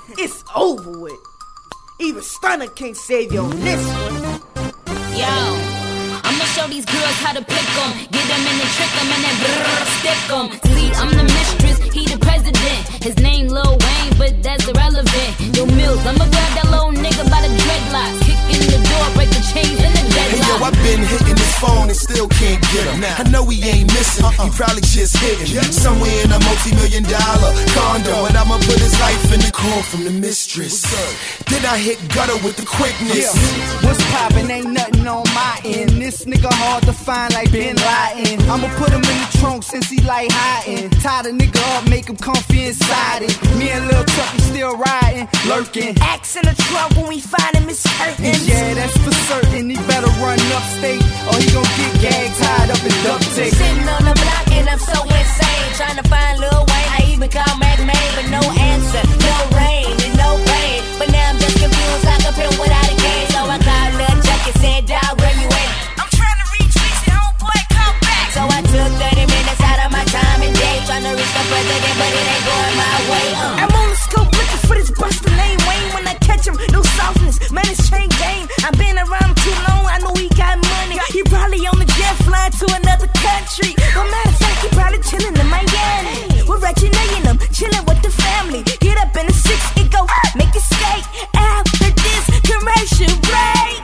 It's over with. Even Stunner can't save you on this one. Yo, I'ma show these girls how to pick 'em. Get them and then trick 'em and then stick 'em. See, I'm the mistress, he the president. His name Lil Wayne, but that's irrelevant. Yo, Mills, I'ma grab that little nigga by the dreadlocks. Kick in the door, break the chains in the deadlock. Hey, yo, I've been hitting his phone and still can't get him. I know he ain't missing, he probably just hitting somewhere in a multi-million-dollar condo. And I'ma put his life in the call from the mistress. Then I hit gutter with the quickness. What's poppin'? Ain't nothing on my end. This nigga hard to find like Bin Laden. I'ma put him in the trunk since he like hiding. Tie the nigga up, make him comfy inside it. Me and Lil Chucky still riding, lurking. Axe in the trunk when we find him, it's hurting. Yeah, that's for certain. He better run upstate or he gon' get gagged, tied up in duct tape. Sitting on the block and I'm so insane, trying to find Lil Wayne. I even called Mac Main, but no answer, no rain and no pain. But now I'm just confused like a pimp without a game. So I called Lil Chuck and said, dawg, where you at? I'm trying to reach Reese and homeboy, come back. So I took 30 minutes out of my time and day, trying to reach the president, but it ain't going my way. I'm on the scope looking for this buster name Wayne. When I catch him, no softness, man, it's chain game. I've been around him too long, I know he got money. He probably on the jet flying to another country. But matter of fact, he probably chilling in Miami. With Reggie and them, chilling with the family. Get up in the 6 and go make it skate after this commercial break.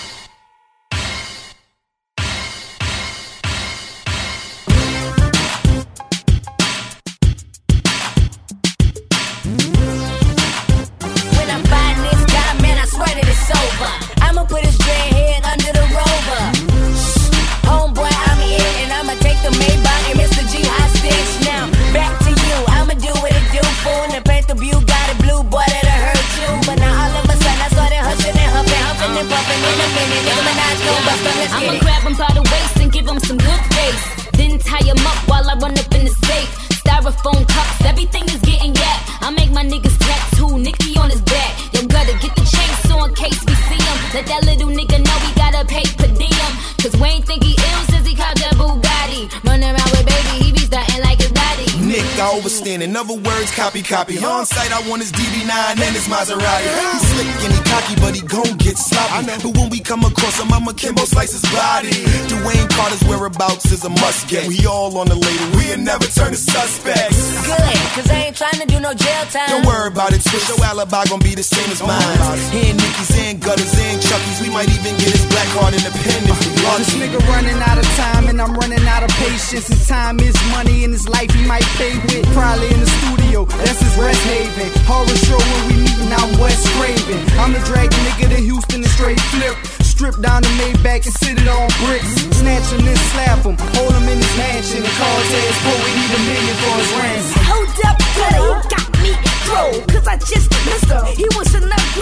When I find this guy, man, I swear that it's over. I'ma put his dread head under the rover. Homeboy, I'm here and I'ma take the Maybach and Mr. G hostage. Now, back to you, I'ma do what it do. Fool in the Panther View, got a blue boy that'll hurt you. But now all of a sudden I started hushing and huffing, huffing and puffing in a minute. Nigga, Minaj gon' bust him, let's get I'ma it. grab him by the waist and give him some good face. Then tie him up while I run up in the safe. Styrofoam cups, everything is getting yapped. I make my niggas tattoo, Nicky on his back. Yo, gotta get the chainsaw in case we see him. Let that little nigga know we gotta pay per diem. Cause Wayne think he ill since he caught that Bugatti. Run around with baby, he be starting like his daddy. Nick, I overstand. In other words, copy. On site, I want his DB9 and his Maserati. He's slick and he cocky, but he gon' get sloppy. But when we come across him, I'ma Kimbo slice his body. Dwayne Carter's whereabouts is a must get. We all on the label, we'll never turn to suspects. Good, cause I ain't trying to do no jail time. Don't worry about it, Twitch. Your alibi gon' be the same as mine. And Nicky's and Gutters and Chucky's. We might even get his black card in the pen if we This lucky. nigga running out of time and I'm running out of patience. And time is money in his life he might pay with. Probably in the studio, that's his rest haven. Horror show when we meetin', I'm West Craven. I'ma drag the nigga to Houston and straight flip. Strip down the Maybach and sit it on bricks. Snatch him and slap him, hold him in his mansion. And call his ass poet, need $1 million for his ransom. Hold up, brother, you got me throw. Cause I just missed him. He was enough